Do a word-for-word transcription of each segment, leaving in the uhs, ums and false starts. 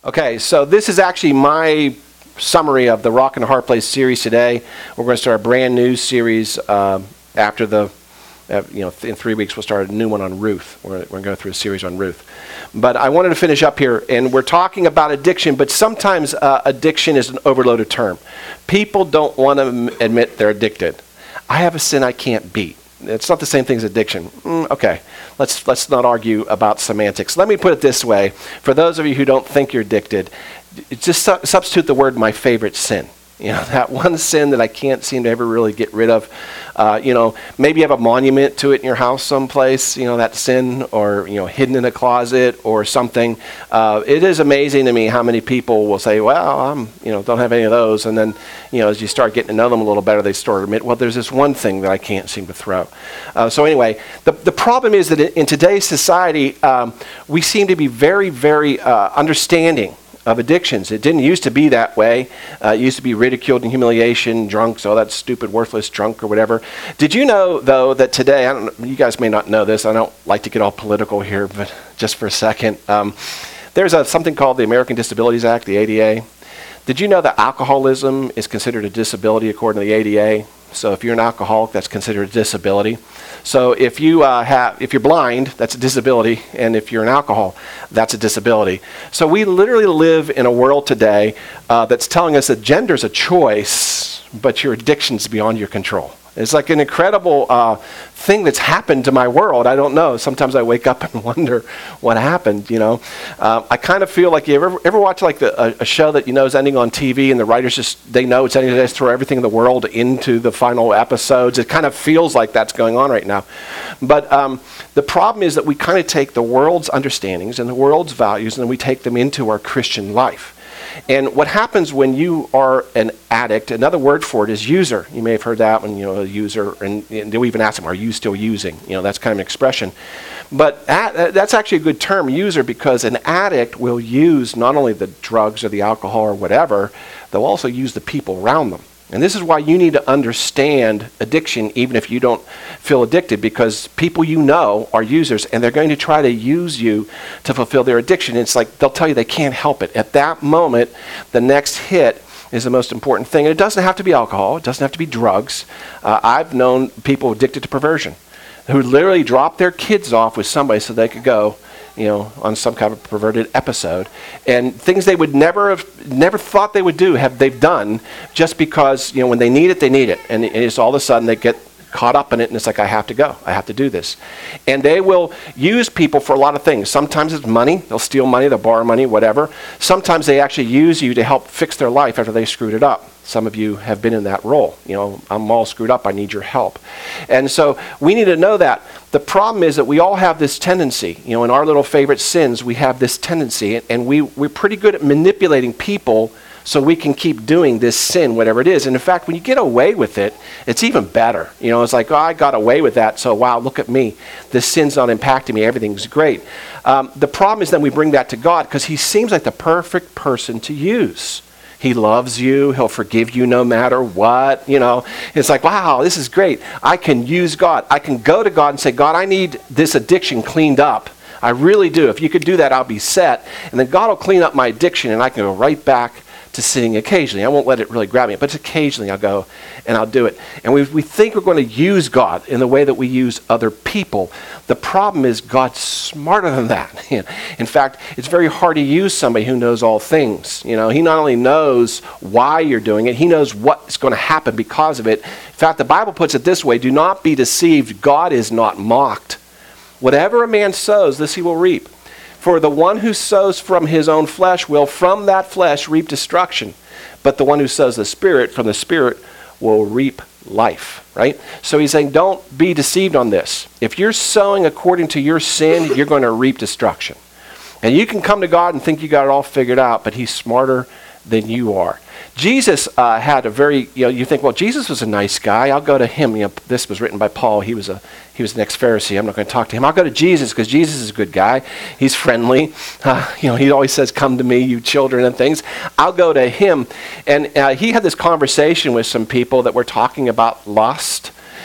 Okay, so this is actually my summary of the Rock and Hard Place series today. We're going to start a brand new series uh, after the, uh, you know, th- in three weeks we'll start a new one on Ruth. We're, we're going to go through a series on Ruth. But I wanted to finish up here, and we're talking about addiction, but sometimes uh, addiction is an overloaded term. People don't want to m- admit they're addicted. I have a sin I can't beat. It's not the same thing as addiction. Mm, okay, let's let's not argue about semantics. Let me put it this way. For those of you who don't think you're addicted, just su- substitute the word my favorite sin. You know, that one sin that I can't seem to ever really get rid of. Uh, you know, maybe you have a monument to it in your house someplace, you know, that sin, or, you know, hidden in a closet or something. Uh, it is amazing to me how many people will say, well, I'm, you know, don't have any of those. And then, you know, as you start getting to know them a little better, they start to admit, well, there's this one thing that I can't seem to throw. Uh, so anyway, the, the problem is that in today's society, um, we seem to be very, very uh, understanding of addictions. It didn't used to be that way. Uh, it used to be ridiculed and humiliation, drunks, all that stupid, worthless drunk or whatever. Did you know, though, that today, I don't know, you guys may not know this, I don't like to get all political here, but just for a second, um, there's a, something called the American Disabilities Act, the A D A. Did you know that alcoholism is considered a disability according to the A D A? So if you're an alcoholic, that's considered a disability. So if you uh, have, if you're blind, that's a disability, and if you're an alcohol, that's a disability. So we literally live in a world today uh, that's telling us that gender's a choice, but your addiction's beyond your control. It's like an incredible uh, thing that's happened to my world. I don't know. Sometimes I wake up and wonder what happened, you know. Uh, I kind of feel like, you ever ever watch like the, a, a show that you know is ending on T V and the writers just, they know it's ending, they just throw everything in the world into the final episodes. It kind of feels like that's going on right now. But um, the problem is that we kind of take the world's understandings and the world's values and we take them into our Christian life. And what happens when you are an addict, another word for it is user. You may have heard that when, you know, a user, and, and they'll even ask them, are you still using? You know, that's kind of an expression. But ad, that's actually a good term, user, because an addict will use not only the drugs or the alcohol or whatever, they'll also use the people around them. And this is why you need to understand addiction even if you don't feel addicted, because people you know are users and they're going to try to use you to fulfill their addiction. It's like they'll tell you they can't help it. At that moment, the next hit is the most important thing. And it doesn't have to be alcohol. It doesn't have to be drugs. Uh, I've known people addicted to perversion who literally drop their kids off with somebody so they could go, you know, on some kind of perverted episode, and things they would never have, never thought they would do, have they've done, just because, you know, when they need it, they need it, and it's all of a sudden they get caught up in it, and it's like, I have to go, I have to do this. And they will use people for a lot of things. Sometimes it's money, they'll steal money, they'll borrow money, whatever. Sometimes they actually use you to help fix their life after they screwed it up. Some of you have been in that role. You know, I'm all screwed up, I need your help. And so we need to know that. The problem is that we all have this tendency, you know, in our little favorite sins, we have this tendency, and we, we're pretty good at manipulating people so we can keep doing this sin, whatever it is. And in fact, when you get away with it, it's even better. You know, it's like, oh, I got away with that, so wow, look at me. This sin's not impacting me, everything's great. Um, the problem is then we bring that to God, because he seems like the perfect person to use. He loves you. He'll forgive you no matter what. You know, it's like, wow, this is great. I can use God. I can go to God and say, God, I need this addiction cleaned up. I really do. If you could do that, I'll be set. And then God will clean up my addiction, and I can go right back to sinning occasionally. I won't let it really grab me, but occasionally I'll go and I'll do it. And we we think we're going to use God in the way that we use other people. The problem is God's smarter than that. In fact, it's very hard to use somebody who knows all things. You know, he not only knows why you're doing it, he knows what's going to happen because of it. In fact, the Bible puts it this way, do not be deceived. God is not mocked. Whatever a man sows, this he will reap. For the one who sows from his own flesh will from that flesh reap destruction. But the one who sows the Spirit from the Spirit will reap life, right? So he's saying, don't be deceived on this. If you're sowing according to your sin, you're going to reap destruction. And you can come to God and think you got it all figured out, but he's smarter than you are. Jesus uh, had a very, you know, you think, well, Jesus was a nice guy. I'll go to him. You know, this was written by Paul. He was a he was an ex-Pharisee. I'm not going to talk to him. I'll go to Jesus because Jesus is a good guy. He's friendly. Uh, you know, he always says, come to me, you children and things. I'll go to him. And uh, he had this conversation with some people that were talking about lust.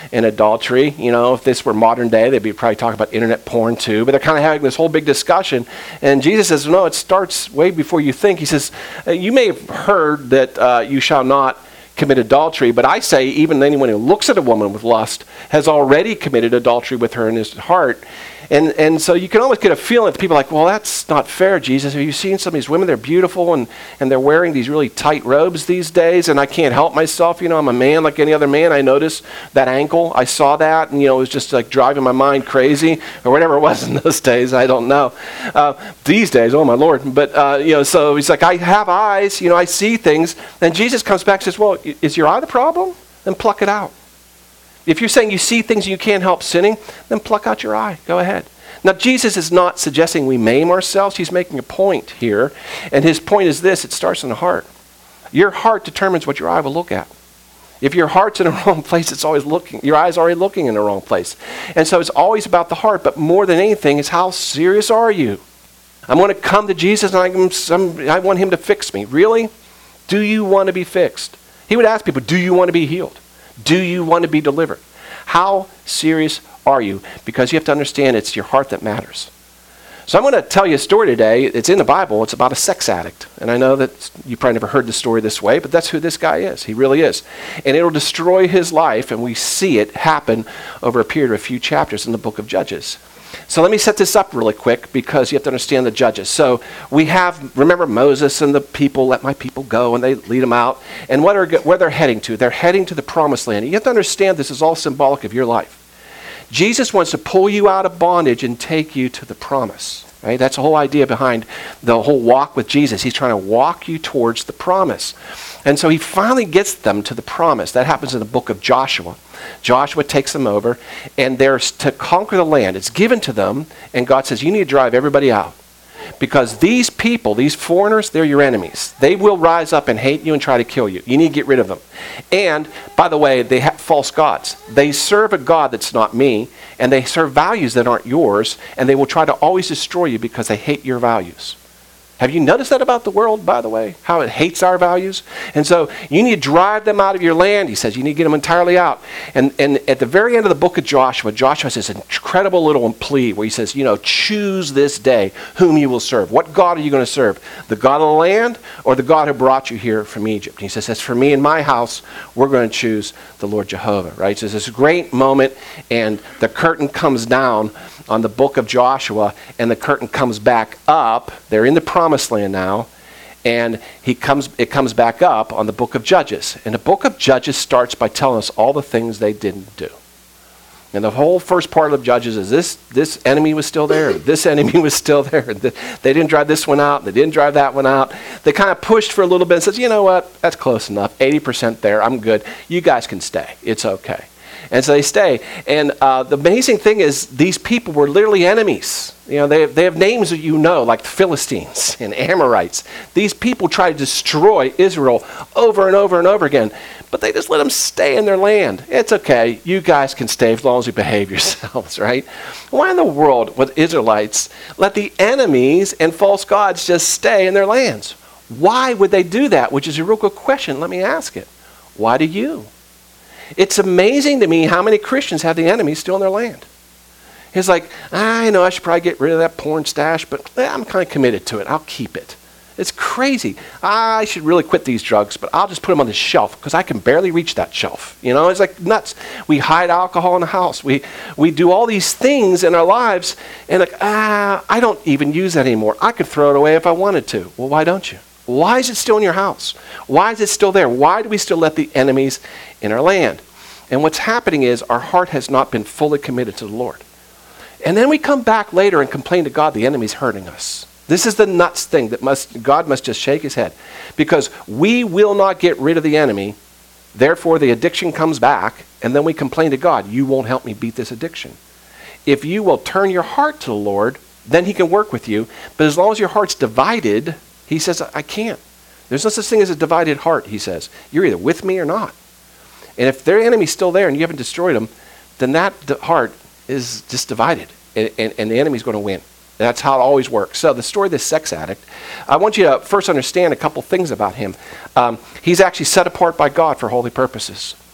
in adultery. You know, if this were modern day, they'd be probably talking about internet porn too. But they're kind of having this whole big discussion. And Jesus says, no, it starts way before you think. He says, you may have heard that uh, you shall not commit adultery, but I say even anyone who looks at a woman with lust has already committed adultery with her in his heart. And and so you can almost get a feeling that people are like, well, that's not fair, Jesus. Have you seen some of these women? They're beautiful, and, and they're wearing these really tight robes these days, and I can't help myself. You know, I'm a man like any other man. I noticed that ankle. I saw that, and, you know, it was just like driving my mind crazy, or whatever it was in those days. I don't know. Uh, these days, oh, my Lord. But, uh, you know, so he's like, I have eyes. You know, I see things. And Jesus comes back and says, well, is your eye the problem? Then pluck it out. If you're saying you see things and you can't help sinning, then pluck out your eye. Go ahead. Now, Jesus is not suggesting we maim ourselves. He's making a point here. And his point is this: it starts in the heart. Your heart determines what your eye will look at. If your heart's in the wrong place, it's always looking. Your eye's already looking in the wrong place. And so it's always about the heart. But more than anything, is how serious are you? I'm going to come to Jesus and I'm, I'm, I want him to fix me. Really? Do you want to be fixed? He would ask people, do you want to be healed? Do you want to be delivered? How serious are you? Because you have to understand it's your heart that matters. So I'm going to tell you a story today. It's in the Bible. It's about a sex addict. And I know that you probably never heard the story this way, but that's who this guy is. He really is. And it'll destroy his life, and we see it happen over a period of a few chapters in the book of Judges. So let me set this up really quick, because you have to understand the Judges. So we have, remember Moses and the people, let my people go, and they lead them out. And what are, where they're heading to? They're heading to the promised land. You have to understand this is all symbolic of your life. Jesus wants to pull you out of bondage and take you to the promise. Right? That's the whole idea behind the whole walk with Jesus. He's trying to walk you towards the promise. And so he finally gets them to the promise. That happens in the book of Joshua. Joshua takes them over, and they're to conquer the land. It's given to them, and God says, you need to drive everybody out. Because these people, these foreigners, they're your enemies. They will rise up and hate you and try to kill you. You need to get rid of them. And, by the way, they have false gods. They serve a God that's not me, and they serve values that aren't yours, and they will try to always destroy you because they hate your values. Have you noticed that about the world, by the way? How it hates our values? And so you need to drive them out of your land, he says. You need to get them entirely out. And, and at the very end of the book of Joshua, Joshua has this incredible little plea where he says, you know, choose this day whom you will serve. What God are you going to serve? The God of the land or the God who brought you here from Egypt? And he says, as for me and my house, we're going to choose the Lord Jehovah, right? So it's this great moment, and the curtain comes down on the book of Joshua, and the curtain comes back up. They're in the promised land now, and he comes. It comes back up on the book of Judges. And the book of Judges starts by telling us all the things they didn't do. And the whole first part of Judges is this: this enemy was still there, this enemy was still there. They didn't drive this one out, they didn't drive that one out. They kind of pushed for a little bit and says, you know what, that's close enough. eighty percent there, I'm good. You guys can stay. It's okay. And so they stay. And uh, the amazing thing is these people were literally enemies. You know, they have, they have names that you know, like the Philistines and Amorites. These people tried to destroy Israel over and over and over again. But they just let them stay in their land. It's okay. You guys can stay as long as you behave yourselves, right? Why in the world would Israelites let the enemies and false gods just stay in their lands? Why would they do that? Which is a real good question. Let me ask it. Why do you? It's amazing to me how many Christians have the enemy still in their land. It's like, I know I should probably get rid of that porn stash, but eh, I'm kind of committed to it. I'll keep it. It's crazy. I should really quit these drugs, but I'll just put them on the shelf because I can barely reach that shelf. You know, it's like nuts. We hide alcohol in the house. We we do all these things in our lives, and like, ah, I don't even use that anymore. I could throw it away if I wanted to. Well, why don't you? Why is it still in your house? Why is it still there? Why do we still let the enemies in our land? And what's happening is our heart has not been fully committed to the Lord. And then we come back later and complain to God the enemy's hurting us. This is the nuts thing that must God must just shake his head. Because we will not get rid of the enemy, therefore the addiction comes back, and then we complain to God, you won't help me beat this addiction. If you will turn your heart to the Lord, then he can work with you. But as long as your heart's divided, he says, I can't. There's no such thing as a divided heart, he says. You're either with me or not. And if their enemy's still there and you haven't destroyed them, then that d- heart is just divided. And, and, and the enemy's going to win. That's how it always works. So the story of this sex addict, I want you to first understand a couple things about him. Um, he's actually set apart by God for holy purposes.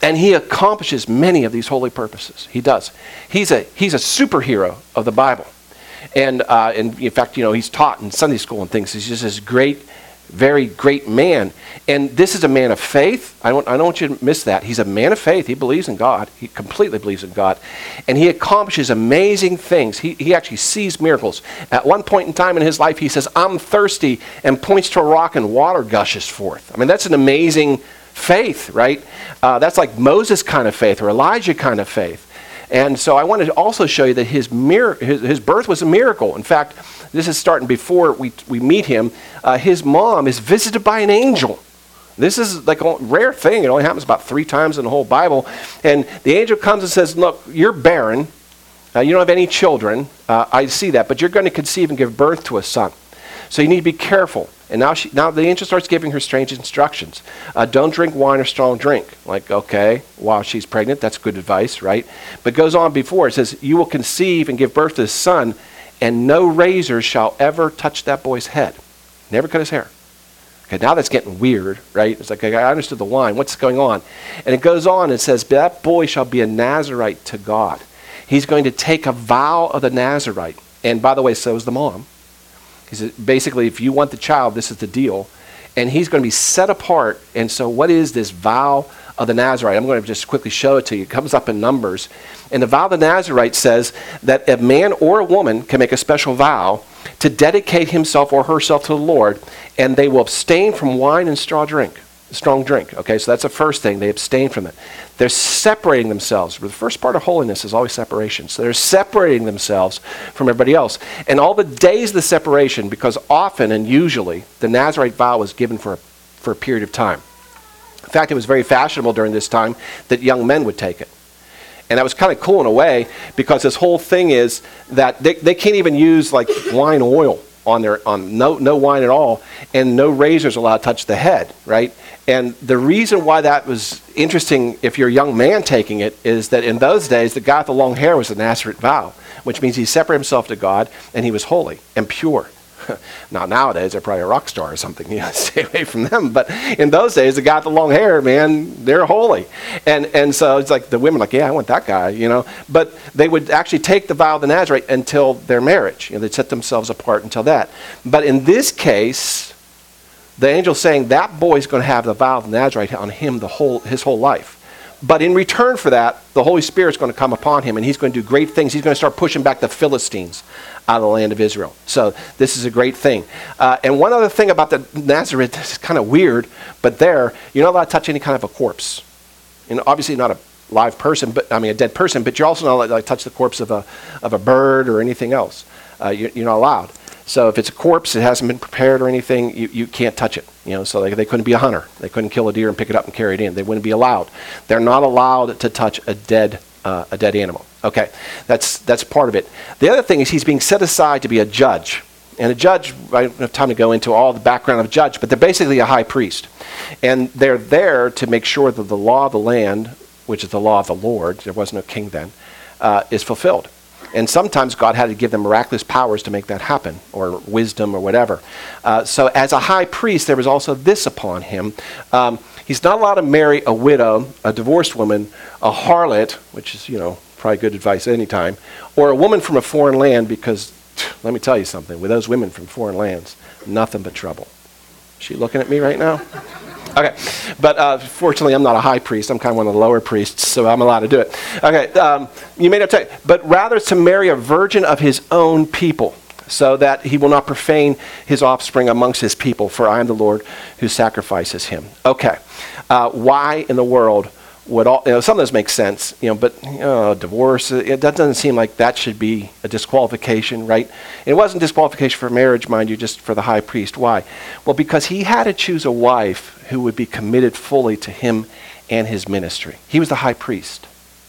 And he accomplishes many of these holy purposes. He does. He's a, he's a superhero of the Bible. And, uh, and in fact, you know, he's taught in Sunday school and things. He's just this great, very great man. And this is a man of faith. I don't, I don't want you to miss that. He's a man of faith. He believes in God. He completely believes in God. And he accomplishes amazing things. He, he actually sees miracles. At one point in time in his life, he says, I'm thirsty, and points to a rock and water gushes forth. I mean, that's an amazing faith, right? Uh, that's like Moses kind of faith or Elijah kind of faith. And so I wanted to also show you that his, mir- his, his birth was a miracle. In fact, this is starting before we, we meet him. Uh, his mom is visited by an angel. This is like a rare thing. It only happens about three times in the whole Bible. And the angel comes and says, look, you're barren. Uh, you don't have any children. Uh, I see that. But you're going to conceive and give birth to a son. So you need to be careful. And now she, now the angel starts giving her strange instructions. Uh, don't drink wine or strong drink. Like, okay, while she's pregnant, that's good advice, right? But it goes on before. It says, you will conceive and give birth to a son, and no razor shall ever touch that boy's head. Never cut his hair. Okay, now that's getting weird, right? It's like, I understood the wine. What's going on? And it goes on and says, that boy shall be a Nazarite to God. He's going to take a vow of the Nazarite. And by the way, so is the mom. He said, basically, if you want the child, this is the deal. And he's going to be set apart. And so what is this vow of the Nazarite? I'm going to just quickly show it to you. It comes up in Numbers. And the vow of the Nazarite says that a man or a woman can make a special vow to dedicate himself or herself to the Lord, and they will abstain from wine and straw drink, strong drink. Okay, so that's the first thing. They abstain from it. They're separating themselves. The first part of holiness is always separation. So they're separating themselves from everybody else. And all the days of the separation, because often and usually the Nazarite vow was given for a, for a period of time. In fact, it was very fashionable during this time that young men would take it. And that was kind of cool in a way, because this whole thing is that they, they can't even use like wine oil on their, on no, no wine at all, and no razors allowed to touch the head, right? And the reason why that was interesting, if you're a young man taking it, is that in those days, the guy with the long hair was the Nazarite vow, which means he separated himself to God, and he was holy and pure. Now, nowadays, they're probably a rock star or something. You know, stay away from them. But in those days, the guy with the long hair, man, they're holy. And and so it's like the women are like, yeah, I want that guy, you know. But they would actually take the vow of the Nazarite until their marriage. You know, they'd set themselves apart until that. But in this case, the angel's saying that boy's going to have the vow of the Nazarite on him the whole his whole life. But in return for that, the Holy Spirit's going to come upon him, and he's going to do great things. He's going to start pushing back the Philistines out of the land of Israel. So this is a great thing. Uh, and one other thing about the Nazareth, this is kind of weird, but there, you're not allowed to touch any kind of a corpse. You know, obviously not a live person, but I mean a dead person, but you're also not allowed to touch the corpse of a of a bird or anything else. Uh, you're, you're not allowed. So if it's a corpse, it hasn't been prepared or anything, you, you can't touch it. You know, so they, they couldn't be a hunter. They couldn't kill a deer and pick it up and carry it in. They wouldn't be allowed. They're not allowed to touch a dead uh, a dead animal. Okay, that's that's part of it. The other thing is he's being set aside to be a judge. And a judge, I don't have time to go into all the background of a judge, but they're basically a high priest. And they're there to make sure that the law of the land, which is the law of the Lord, there was no king then, uh, is fulfilled. And sometimes God had to give them miraculous powers to make that happen, or wisdom or whatever. Uh, so as a high priest, there was also this upon him. Um, he's not allowed to marry a widow, a divorced woman, a harlot, which is, you know, probably good advice any time, or a woman from a foreign land, because let me tell you something, with those women from foreign lands, nothing but trouble. Is she looking at me right now? Okay, but uh, fortunately, I'm not a high priest. I'm kind of one of the lower priests, so I'm allowed to do it. Okay, um, you may not take, but rather to marry a virgin of his own people, so that he will not profane his offspring amongst his people, for I am the Lord who sacrifices him. Okay, uh, why in the world would all, you know, some of those make sense, you know, but you know, divorce, it, that doesn't seem like that should be a disqualification, right? It wasn't disqualification for marriage, mind you, just for the high priest. Why? Well, because he had to choose a wife who would be committed fully to him and his ministry. He was the high priest.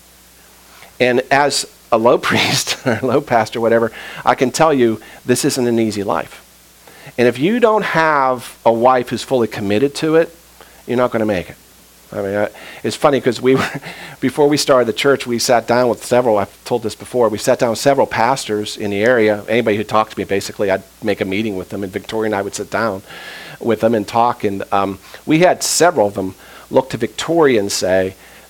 And as a low priest, or low pastor, whatever, I can tell you this isn't an easy life. And if you don't have a wife who's fully committed to it, you're not going to make it. I mean, I, it's funny because we were, before we started the church, we sat down with several, I've told this before, we sat down with several pastors in the area. Anybody who talked to me, basically, I'd make a meeting with them, and Victoria and I would sit down with them and talk. And um, we had several of them look to Victoria and say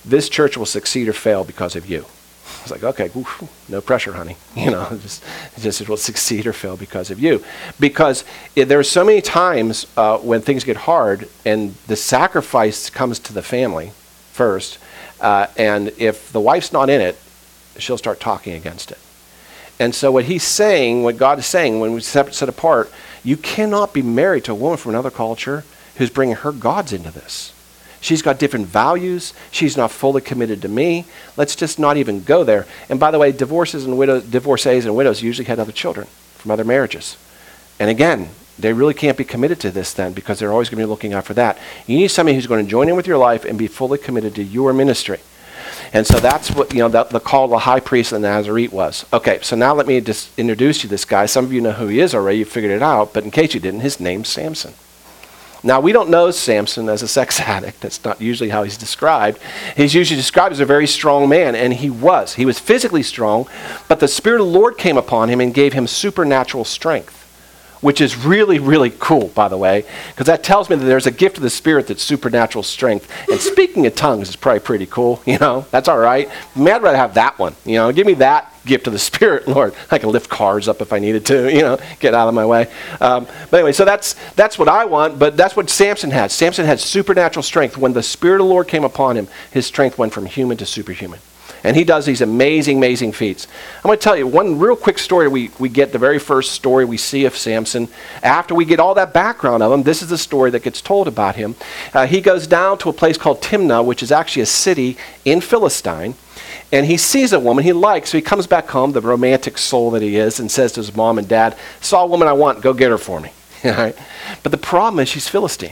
this church will succeed or fail because of you. I was like, okay, oof, no pressure, honey. You know, just, just it will succeed or fail because of you. Because it, there are so many times uh, when things get hard and the sacrifice comes to the family first, uh, and if the wife's not in it, she'll start talking against it. And so what he's saying, what God is saying, when we set, set apart, you cannot be married to a woman from another culture who's bringing her gods into this. She's got different values. She's not fully committed to me. Let's just not even go there. And by the way, divorces and widows, divorcees and widows usually had other children from other marriages. And again, they really can't be committed to this then, because they're always going to be looking out for that. You need somebody who's going to join in with your life and be fully committed to your ministry. And so that's what, you know, that the call of the high priest and the Nazarite was. Okay, so now let me just introduce you to this guy. Some of you know who he is already. You figured it out. But in case you didn't, his name's Samson. Now, we don't know Samson as a sex addict. That's not usually how he's described. He's usually described as a very strong man, and he was. He was physically strong, but the Spirit of the Lord came upon him and gave him supernatural strength, which is really, really cool, by the way, because that tells me that there's a gift of the Spirit that's supernatural strength. And speaking of tongues is probably pretty cool, you know. That's all right. I'd rather have that one, you know. Give me that gift of the Spirit, Lord. I can lift cars up if I needed to, you know, get out of my way. Um, but anyway, so that's that's what I want, but that's what Samson had. Samson had supernatural strength. When the Spirit of the Lord came upon him, his strength went from human to superhuman. And he does these amazing, amazing feats. I'm going to tell you one real quick story. We, we get the very first story we see of Samson. After we get all that background of him, this is the story that gets told about him. Uh, he goes down to a place called Timnah, which is actually a city in Philistine. And he sees a woman he likes, so he comes back home, the romantic soul that he is, and says to his mom and dad, saw a woman I want, go get her for me. Right? But the problem is she's Philistine.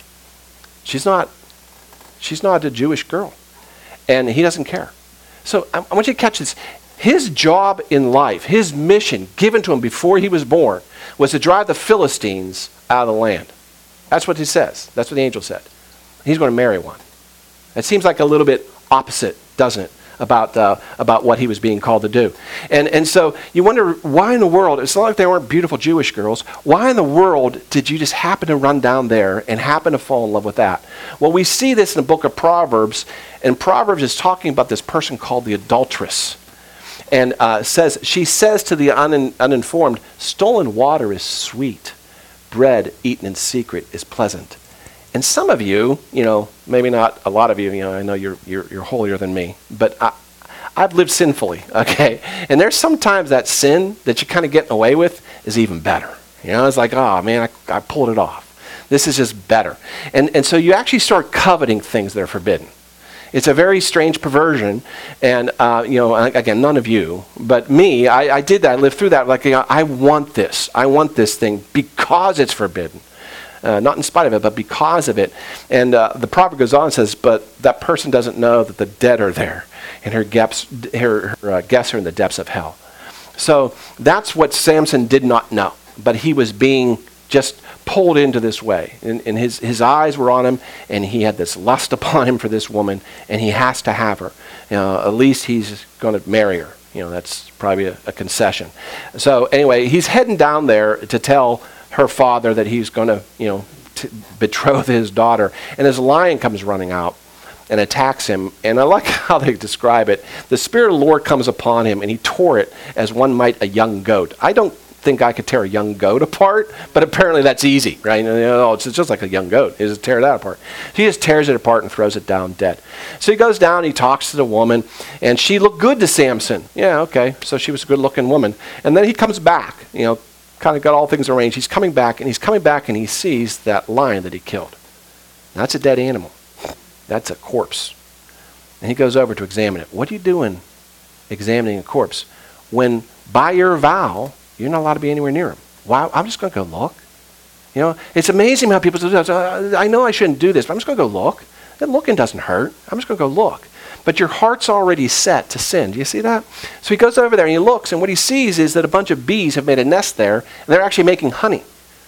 She's not, she's not a Jewish girl. And he doesn't care. So I, I want you to catch this. His job in life, his mission given to him before he was born, was to drive the Philistines out of the land. That's what he says. That's what the angel said. He's going to marry one. It seems like a little bit opposite, doesn't it, about uh, about what he was being called to do. And and so you wonder, why in the world, it's not like they weren't beautiful Jewish girls, why in the world did you just happen to run down there and happen to fall in love with that? Well, we see this in the book of Proverbs, and Proverbs is talking about this person called the adulteress. And uh, says, she says to the un- uninformed, stolen water is sweet, bread eaten in secret is pleasant. And some of you, you know, maybe not a lot of you, you know, I know you're you're, you're holier than me, but I, I've lived sinfully, okay? And there's sometimes that sin that you're kind of getting away with is even better. You know, it's like, oh, man, I, I pulled it off. This is just better. And, and so you actually start coveting things that are forbidden. It's a very strange perversion, and, uh, you know, again, none of you, but me, I, I did that, I lived through that, like, you know, I want this. I want this thing because it's forbidden. Uh, not in spite of it, but because of it. And uh, the proverb goes on and says, but that person doesn't know that the dead are there, and her, gaps, her, her uh, guests are in the depths of hell. So that's what Samson did not know, but he was being just pulled into this way. And, and his, his eyes were on him, and he had this lust upon him for this woman, and he has to have her. You know, at least he's going to marry her. You know, that's probably a, a concession. So anyway, he's heading down there to tell her father that he's going to, you know, t- betroth his daughter. And his lion comes running out and attacks him. And I like how they describe it. The Spirit of the Lord comes upon him, and he tore it as one might a young goat. I don't think I could tear a young goat apart, but apparently that's easy, right? You know, it's just like a young goat. He just tear that apart. He just tears it apart and throws it down dead. So he goes down, he talks to the woman, and she looked good to Samson. Yeah, okay, so she was a good-looking woman. And then he comes back, you know, kind of got all things arranged. He's coming back, and he's coming back, and he sees that lion that he killed. That's a dead animal. That's a corpse. And he goes over to examine it. What are you doing examining a corpse when by your vow, you're not allowed to be anywhere near him? Why? I'm just going to go look. You know, it's amazing how people say, I know I shouldn't do this, but I'm just going to go look. And looking doesn't hurt. I'm just going to go look. But your heart's already set to sin. Do you see that? So he goes over there and he looks, and what he sees is that a bunch of bees have made a nest there, and they're actually making honey.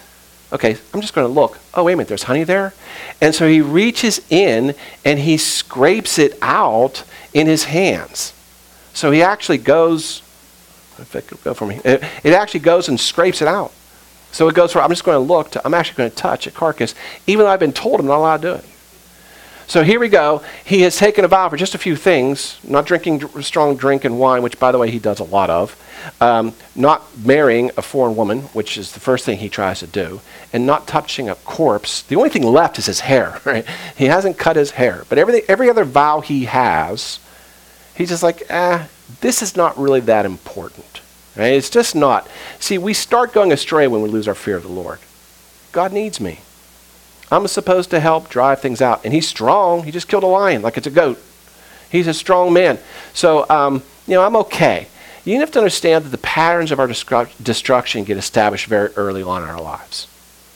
Okay, I'm just going to look. Oh, wait a minute, there's honey there? And so he reaches in and he scrapes it out in his hands. So he actually goes, if it could go for me, it, it actually goes and scrapes it out. So it goes from, I'm just going to look, to I'm actually going to touch a carcass, even though I've been told I'm not allowed to do it. So here we go. He has taken a vow for just a few things, not drinking dr- strong drink and wine, which, by the way, he does a lot of, um, not marrying a foreign woman, which is the first thing he tries to do, and not touching a corpse. The only thing left is his hair, right? He hasn't cut his hair. But everything, every other vow he has, he's just like, ah, this is not really that important. Right? It's just not. See, we start going astray when we lose our fear of the Lord. God needs me. I'm supposed to help drive things out. And he's strong. He just killed a lion like it's a goat. He's a strong man. So, um, you know, I'm okay. You have to understand that the patterns of our destru- destruction get established very early on in our lives.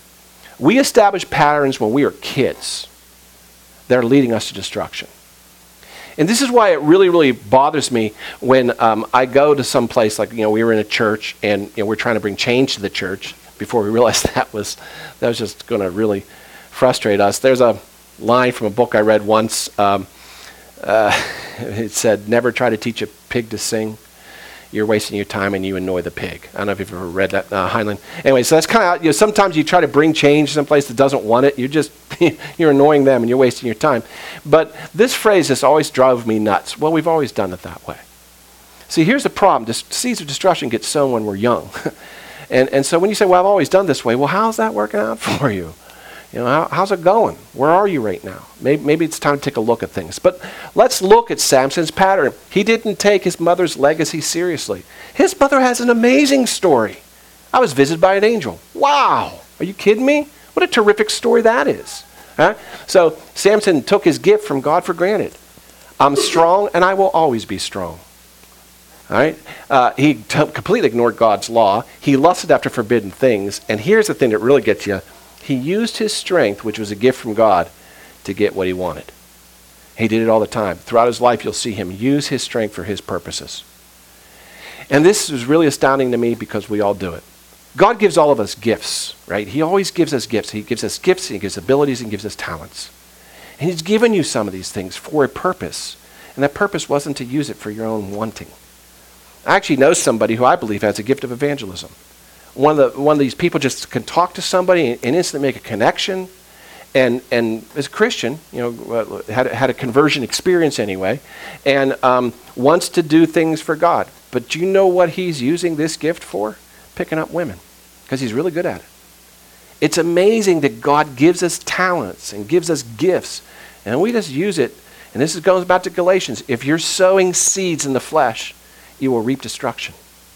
We establish patterns when we are kids that are leading us to destruction. And this is why it really, really bothers me when um, I go to some place like, you know, we were in a church and you know, we're trying to bring change to the church before we realized that was, that was just going to really frustrate us. There's a line from a book I read once. Um, uh, it said, never try to teach a pig to sing. You're wasting your time and you annoy the pig. I don't know if you've ever read that, uh, Heinlein. Anyway, so that's kind of, you know, sometimes you try to bring change someplace that doesn't want it. You're just, you're annoying them and you're wasting your time. But this phrase just always drove me nuts. Well, we've always done it that way. See, here's the problem. Dis- seeds of destruction get sown when we're young. and, and so when you say, well, I've always done this way, well, how's that working out for you? You know, how, how's it going? Where are you right now? Maybe, maybe it's time to take a look at things. But let's look at Samson's pattern. He didn't take his mother's legacy seriously. His mother has an amazing story. I was visited by an angel. Wow. Are you kidding me? What a terrific story that is. Huh? So Samson took his gift from God for granted. I'm strong and I will always be strong. All right? Uh, he t- completely ignored God's law. He lusted after forbidden things. And here's the thing that really gets you. He used his strength, which was a gift from God, to get what he wanted. He did it all the time. Throughout his life, you'll see him use his strength for his purposes. And this is really astounding to me because we all do it. God gives all of us gifts, right? He always gives us gifts. He gives us gifts, he gives abilities, and he gives us talents. And he's given you some of these things for a purpose. And that purpose wasn't to use it for your own wanting. I actually know somebody who I believe has a gift of evangelism. One of the one of these people just can talk to somebody and, and instantly make a connection, and and as a Christian, you know, had had a conversion experience anyway, and um, wants to do things for God. But do you know what he's using this gift for? Picking up women, because he's really good at it. It's amazing that God gives us talents and gives us gifts, and we just use it. And this is, goes back to Galatians. If you're sowing seeds in the flesh, you will reap destruction.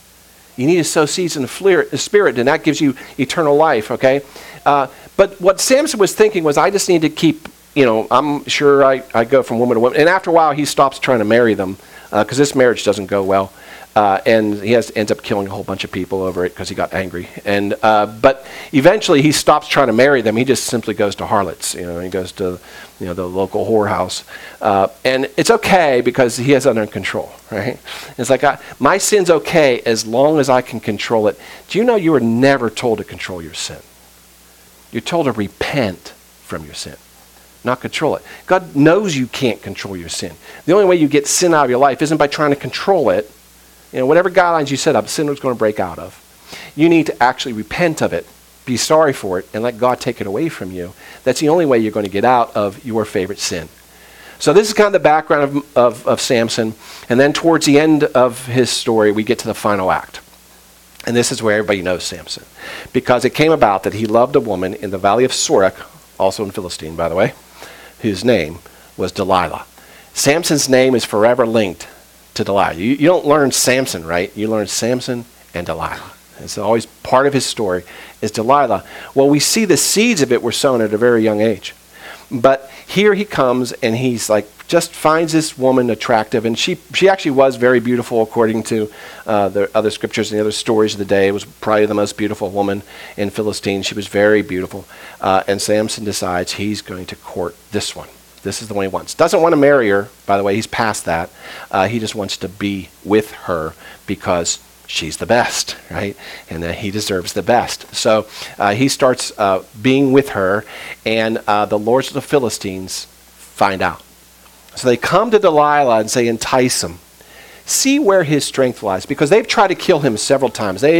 You need to sow seeds in the spirit, and that gives you eternal life, okay? Uh, but what Samson was thinking was, I just need to keep, you know, I'm sure I, I go from woman to woman. And after a while, he stops trying to marry them because uh, this marriage doesn't go well. Uh, and he has, ends up killing a whole bunch of people over it because he got angry. And uh, but eventually he stops trying to marry them. He just simply goes to harlots. You know, he goes to you know the local whorehouse, uh, and it's okay because he has it under control. Right? It's like I, my sin's okay as long as I can control it. Do you know you were never told to control your sin? You're told to repent from your sin, not control it. God knows you can't control your sin. The only way you get sin out of your life isn't by trying to control it. You know, whatever guidelines you set up, sin was going to break out of. You need to actually repent of it, be sorry for it, and let God take it away from you. That's the only way you're going to get out of your favorite sin. So this is kind of the background of, of, of Samson. And then towards the end of his story, we get to the final act. And this is where everybody knows Samson. Because it came about that he loved a woman in the valley of Sorek, also in Philistine, by the way, whose name was Delilah. Samson's name is forever linked to Delilah. You, you don't learn Samson, right? You learn Samson and Delilah. It's always part of his story is Delilah. Well, we see the seeds of it were sown at a very young age. But here he comes and he's like, just finds this woman attractive. And she she actually was very beautiful according to uh, the other scriptures and the other stories of the day. It was probably the most beautiful woman in Philistine. She was very beautiful. Uh, and Samson decides he's going to court this one. This is the one he wants. Doesn't want to marry her, by the way. He's past that. Uh, he just wants to be with her because she's the best, right? And uh, he deserves the best. So uh, he starts uh, being with her, and uh, the lords of the Philistines find out. So they come to Delilah and say, entice him. See where his strength lies. Because they've tried to kill him several times. They've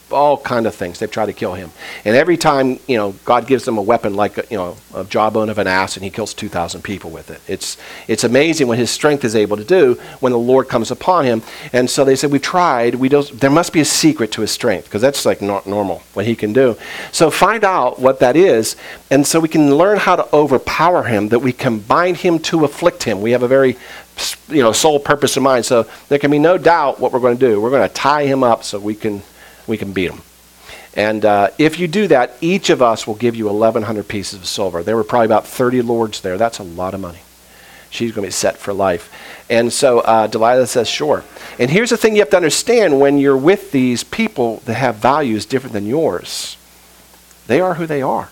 all kind of things. They've tried to kill him. And every time, you know, God gives them a weapon like, a, you know, a jawbone of an ass, and he kills two thousand people with it. It's it's amazing what his strength is able to do when the Lord comes upon him. And so they said, we've tried. We don't, there must be a secret to his strength, because that's like not normal, what he can do. So find out what that is, and so we can learn how to overpower him, that we can bind him to afflict him. We have a very, you know, sole purpose in mind. So there can be no doubt what we're going to do. We're going to tie him up so we can we can beat him. And uh, if you do that, each of us will give you eleven hundred pieces of silver. There were probably about thirty lords there. That's a lot of money. She's going to be set for life. And so uh, Delilah says, sure. And here's the thing you have to understand when you're with these people that have values different than yours. They are who they are.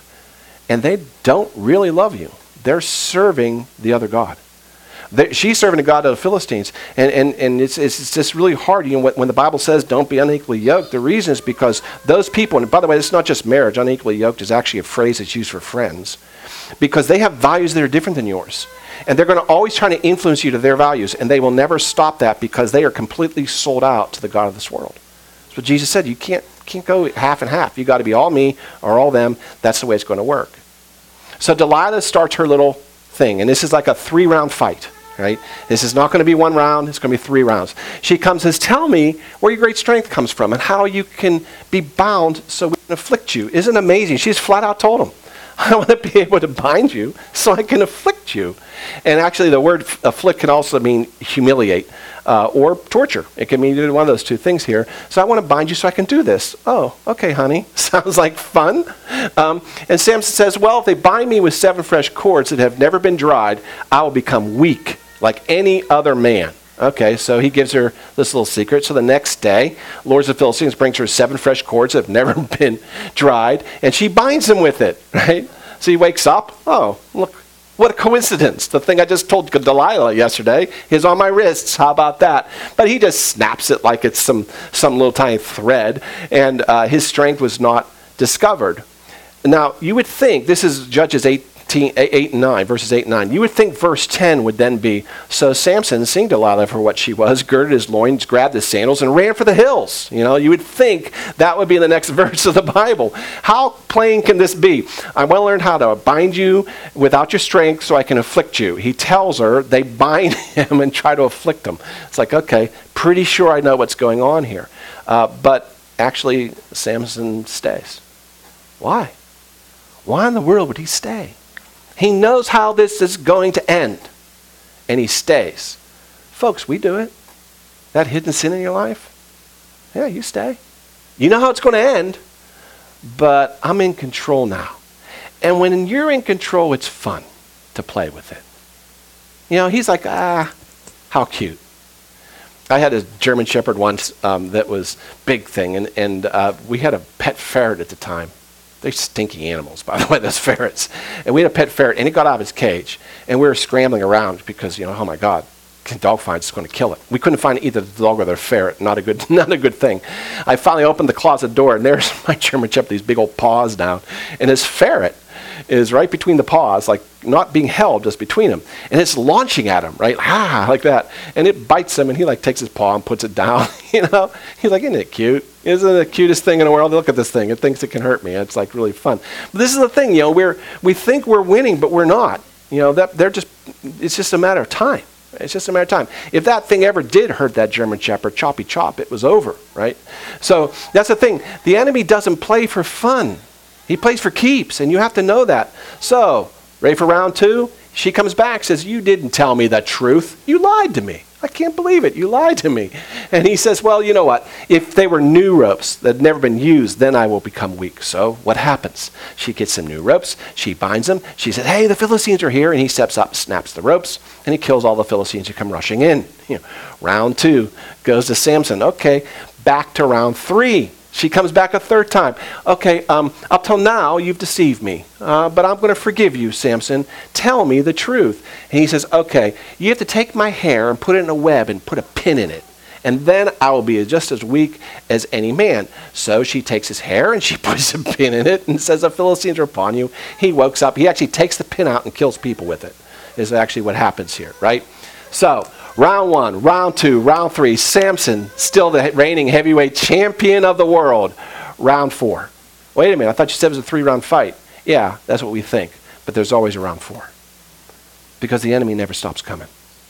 And they don't really love you. They're serving the other god. They, she's serving the god of the Philistines. And, and, and it's, it's, it's just really hard. You know, when, when the Bible says don't be unequally yoked, the reason is because those people, and by the way, it's not just marriage. Unequally yoked is actually a phrase that's used for friends. Because they have values that are different than yours. And they're going to always try to influence you to their values. And they will never stop that because they are completely sold out to the god of this world. That's what Jesus said. You can't, can't go half and half. You got to be all me or all them. That's the way it's going to work. So Delilah starts her little thing. And this is like a three-round fight. Right? This is not going to be one round. It's going to be three rounds. She comes and says, tell me where your great strength comes from and how you can be bound so we can afflict you. Isn't it amazing? She's flat out told him, I want to be able to bind you so I can afflict you. And actually the word afflict can also mean humiliate uh, or torture. It can mean either one of those two things here. So I want to bind you so I can do this. Oh, okay, honey. Sounds like fun. Um, and Samson says, well, if they bind me with seven fresh cords that have never been dried, I will become weak like any other man. Okay, so he gives her this little secret. So the next day, Lords of the Philistines brings her seven fresh cords that have never been dried, and she binds him with it, right? So he wakes up. Oh, look, what a coincidence. The thing I just told Delilah yesterday is on my wrists. How about that? But he just snaps it like it's some, some little tiny thread, and uh, his strength was not discovered. Now, you would think, this is Judges eight, eight and nine, verses eight and nine. You would think verse ten would then be, so Samson, seeing Delilah for what she was, girded his loins, grabbed his sandals, and ran for the hills. You know, you would think that would be in the next verse of the Bible. How plain can this be? I want to learn how to bind you without your strength so I can afflict you. He tells her they bind him and try to afflict him. It's like, okay, pretty sure I know what's going on here. Uh, but actually, Samson stays. Why? Why in the world would he stay? He knows how this is going to end, and he stays. Folks, we do it. That hidden sin in your life, yeah, you stay. You know how it's going to end, but I'm in control now. And when you're in control, it's fun to play with it. You know, he's like, ah, how cute. I had a German Shepherd once um, that was big thing, and, and uh, we had a pet ferret at the time. They're stinky animals, by the way, those ferrets. And we had a pet ferret, and it got out of his cage. And we were scrambling around because, you know, oh my God, dog finds going to kill it. We couldn't find either the dog or the ferret. Not a good, not a good thing. I finally opened the closet door, and there's my German Shepherd, these big old paws down. And this ferret is right between the paws, like not being held, just between them. And it's launching at him, right? Ah, like that. And it bites him, and he like takes his paw and puts it down, you know? He's like, isn't it cute? Isn't it the cutest thing in the world? Look at this thing. It thinks it can hurt me. It's like really fun. But this is the thing, you know, we're, we think we're winning, but we're not. You know, that they're just, it's just a matter of time. It's just a matter of time. If that thing ever did hurt that German Shepherd, choppy chop, it was over, right? So that's the thing. The enemy doesn't play for fun. He plays for keeps, and you have to know that. So, ready for round two? She comes back, says, you didn't tell me the truth. You lied to me. I can't believe it. You lied to me. And he says, well, you know what? If they were new ropes that had never been used, then I will become weak. So what happens? She gets some new ropes. She binds them. She says, hey, the Philistines are here. And he steps up, snaps the ropes, and he kills all the Philistines who come rushing in. You know, round two goes to Samson. Okay, back to round three. She comes back a third time. Okay, um, up till now, you've deceived me. Uh, but I'm going to forgive you, Samson. Tell me the truth. And he says, okay, you have to take my hair and put it in a web and put a pin in it. And then I will be just as weak as any man. So she takes his hair and she puts a pin in it and says, the Philistines are upon you. He wakes up. He actually takes the pin out and kills people with it, is actually what happens here, right? So Round one, round two, round three. Samson, still the reigning heavyweight champion of the world. Round four. Wait a minute, I thought you said it was a three-round fight. Yeah, that's what we think. But there's always a round four. Because the enemy never stops coming.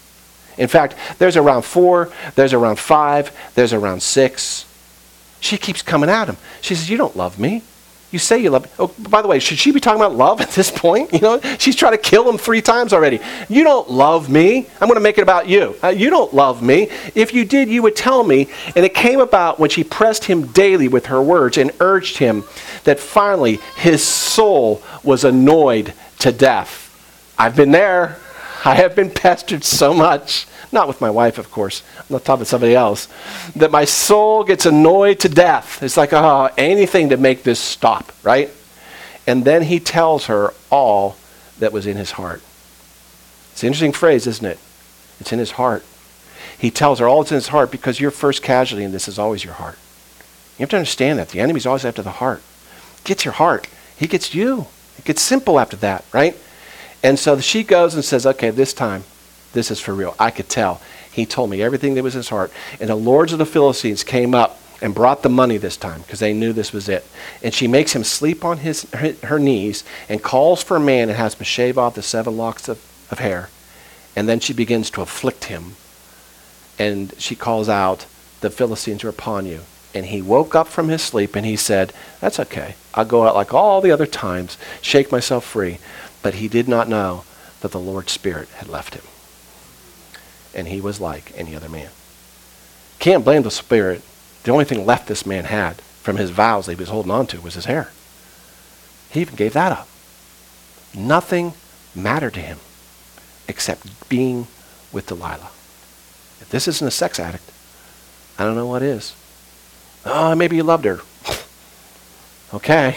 In fact, there's a round four, there's a round five, there's a round six. She keeps coming at him. She says, you don't love me. You say you love me. Oh, by the way, should she be talking about love at this point? You know, she's trying to kill him three times already. You don't love me. I'm going to make it about you. Uh, you don't love me. If you did, you would tell me. And it came about when she pressed him daily with her words and urged him that finally his soul was annoyed to death. I've been there. I have been pestered so much. Not with my wife, of course. I'm not talking with somebody else. That my soul gets annoyed to death. It's like, oh, anything to make this stop, right? And then he tells her all that was in his heart. It's an interesting phrase, isn't it? It's in his heart. He tells her all that's in his heart because your first casualty in this is always your heart. You have to understand that. The enemy's always after the heart. Gets your heart. He gets you. It gets simple after that, right? And so she goes and says, okay, this time, this is for real. I could tell. He told me everything that was in his heart. And the lords of the Philistines came up and brought the money this time because they knew this was it. And she makes him sleep on his her, her knees and calls for a man and has him shave off the seven locks of, of hair. And then she begins to afflict him. And she calls out, the Philistines are upon you. And he woke up from his sleep and he said, that's okay. I'll go out like all the other times, shake myself free. But he did not know that the Lord's Spirit had left him. And he was like any other man. Can't blame the Spirit. The only thing left this man had from his vows that he was holding on to was his hair. He even gave that up. Nothing mattered to him except being with Delilah. If this isn't a sex addict, I don't know what is. Oh, maybe you loved her. Okay.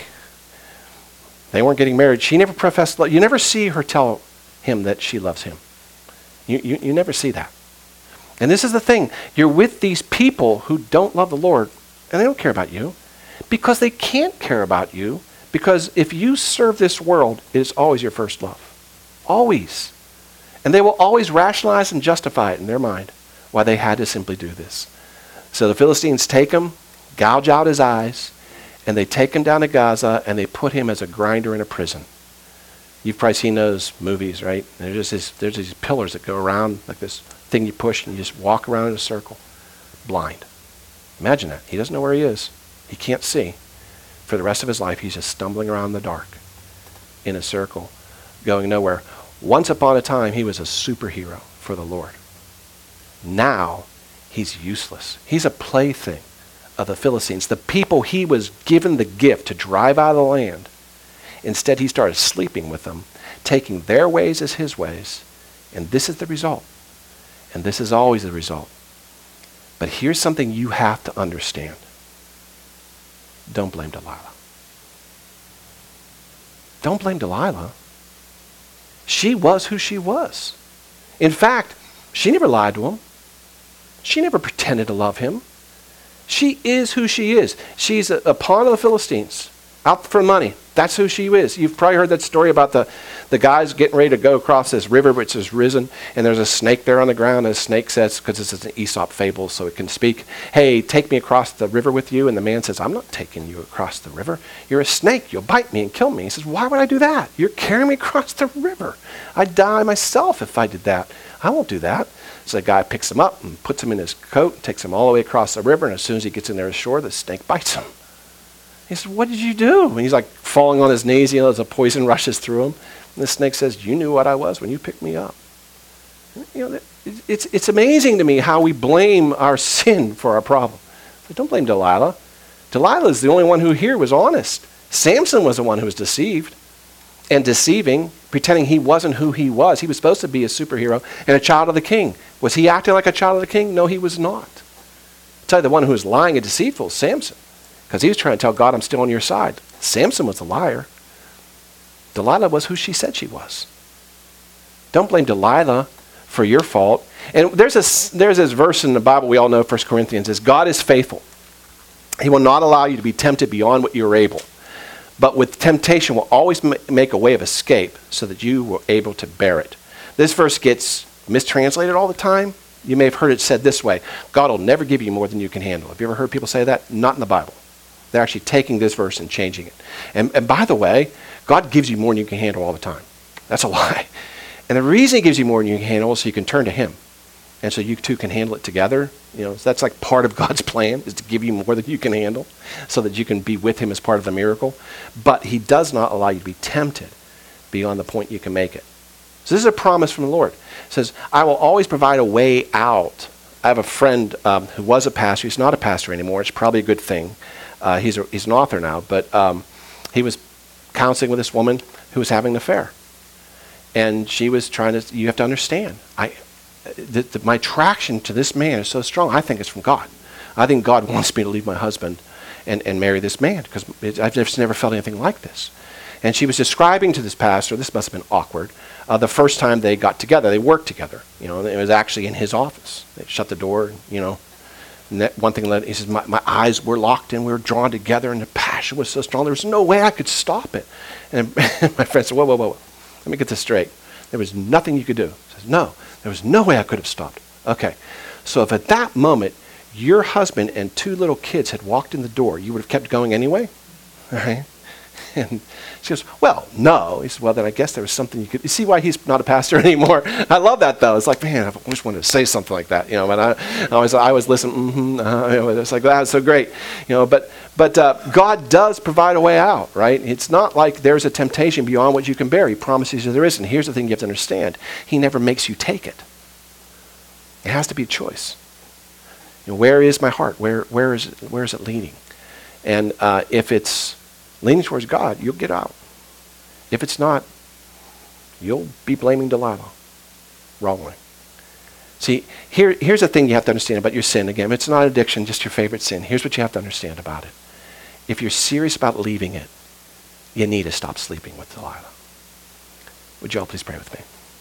They weren't getting married. She never professed love. You never see her tell him that she loves him. You, you, you never see that. And this is the thing. You're with these people who don't love the Lord, and they don't care about you because they can't care about you, because if you serve this world, it is always your first love. Always. And they will always rationalize and justify it in their mind why they had to simply do this. So the Philistines take him, gouge out his eyes, and they take him down to Gaza, and they put him as a grinder in a prison. You've probably seen those movies, right? There's just this, there's these pillars that go around, like this thing you push, and you just walk around in a circle, blind. Imagine that. He doesn't know where he is. He can't see. For the rest of his life, he's just stumbling around in the dark, in a circle, going nowhere. Once upon a time, he was a superhero for the Lord. Now, he's useless. He's a plaything of the Philistines. The people he was given the gift to drive out of the land, instead he started sleeping with them, taking their ways as his ways. And this is the result. And this is always the result. But here's something you have to understand. Don't blame Delilah. Don't blame Delilah. She was who she was. In fact, she never lied to him. She never pretended to love him. She is who she is. She's a, a pawn of the Philistines, out for money. That's who she is. You've probably heard that story about the, the guys getting ready to go across this river which has risen, and there's a snake there on the ground, and the snake says, because this is an Aesop fable, so it can speak, hey, take me across the river with you. And the man says, I'm not taking you across the river. You're a snake. You'll bite me and kill me. He says, why would I do that? You're carrying me across the river. I'd die myself if I did that. I won't do that. So the guy picks him up and puts him in his coat, and takes him all the way across the river, and as soon as he gets in there ashore, the snake bites him. He says, what did you do? And he's like falling on his knees, you know, as a poison rushes through him. And the snake says, you knew what I was when you picked me up. You know, it's, it's amazing to me how we blame our sin for our problem. But don't blame Delilah. Delilah is the only one who here was honest. Samson was the one who was deceived and deceiving, pretending he wasn't who he was. He was supposed to be a superhero and a child of the king. Was he acting like a child of the king? No, he was not. I'll tell you, the one who was lying and deceitful was Samson, because he was trying to tell God, I'm still on your side. Samson was a liar. Delilah was who she said she was. Don't blame Delilah for your fault. And there's this, there's this verse in the Bible we all know, First Corinthians, is God is faithful. He will not allow you to be tempted beyond what you're able. But with temptation will always ma- make a way of escape so that you were able to bear it. This verse gets mistranslated all the time. You may have heard it said this way: God will never give you more than you can handle. Have you ever heard people say that? Not in the Bible. They're actually taking this verse and changing it. And, and by the way, God gives you more than you can handle all the time. That's a lie. And the reason he gives you more than you can handle is so you can turn to him. And so you two can handle it together. You know, so that's like part of God's plan, is to give you more than you can handle so that you can be with him as part of the miracle. But he does not allow you to be tempted beyond the point you can make it. So this is a promise from the Lord. It says, I will always provide a way out. I have a friend um, who was a pastor. He's not a pastor anymore. It's probably a good thing. Uh, he's, a, he's an author now. But um, he was counseling with this woman who was having an affair. And she was trying to, you have to understand, I, the, the, my attraction to this man is so strong, I think it's from God. I think God wants me to leave my husband and, and marry this man, because I've just never felt anything like this. And she was describing to this pastor, this must have been awkward, uh, the first time they got together, they worked together. You know, it was actually in his office. They shut the door, you know. And that one thing led, he says, my, my eyes were locked in, we were drawn together, and the passion was so strong, there was no way I could stop it. And my friend said, whoa, whoa, whoa, let me get this straight. There was nothing you could do. He says, no, there was no way I could have stopped. Okay, so if at that moment your husband and two little kids had walked in the door, you would have kept going anyway? All right? And she goes, well, no. He said, well, then I guess there was something you could. You see why he's not a pastor anymore? I love that, though. It's like, man, I've always wanted to say something like that, you know. But I, I was, I was listening. Mm-hmm, uh, you know, it's like that's so great, you know. But, but uh, God does provide a way out, right? It's not like there's a temptation beyond what you can bear. He promises you there isn't. Here's the thing you have to understand: He never makes you take it. It has to be a choice. You know, where is my heart? Where, where is, it, where is it leading? And uh, if it's leaning towards God, you'll get out. If it's not, you'll be blaming Delilah wrongly. See, here, here's the thing you have to understand about your sin. Again, it's not addiction, just your favorite sin. Here's what you have to understand about it. If you're serious about leaving it, you need to stop sleeping with Delilah. Would you all please pray with me?